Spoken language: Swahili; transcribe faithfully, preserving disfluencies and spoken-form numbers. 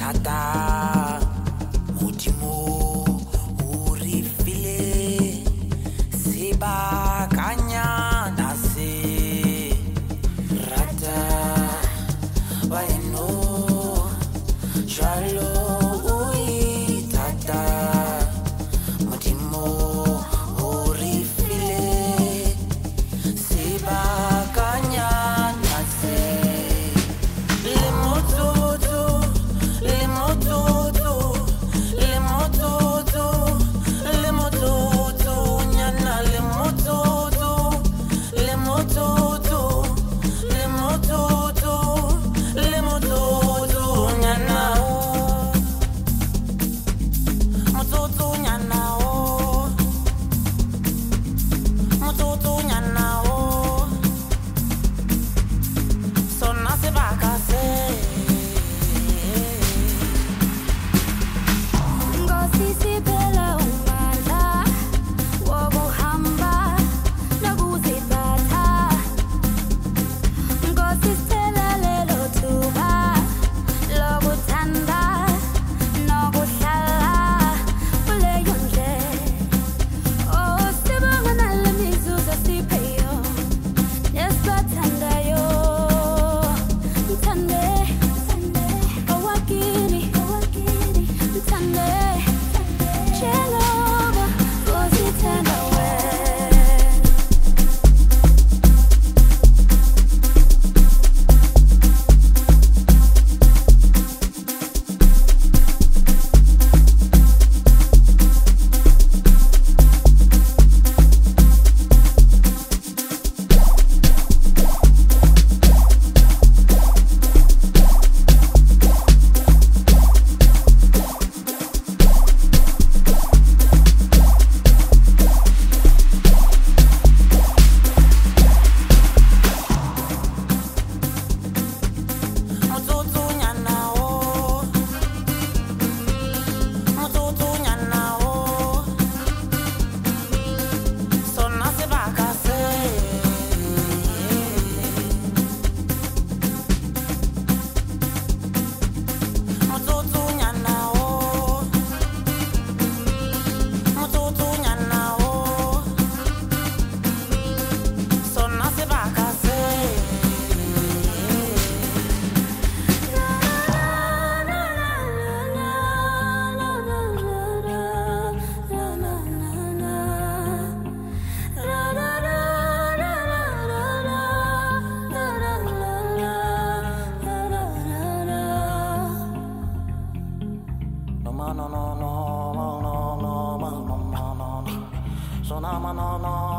tata modimo o rifile sebakanyana se rata waeno jalo ui tata modimo o rifile sebakanyana se le mototo le mototo le mototo le mototo nyana le mototo le mototo le mototo le mototo nyana mototo nyana o mototo nyana o sona se bakase Ngosisi phela umandla wokuhamba nokuziphatha Ngosithela lelo thuba lokuthanda nokuhlala kuleyo ndlela Oh sibonga nale mizuzu esipheyo nesathandayo Mthande Mthande owakini owakini Mthande Jehova uzithanda wena mototo nyana o mototo nyana o sona se bakase mototo nyana o mototo nyana o sona se bakase no no no no no no no no no no so na no no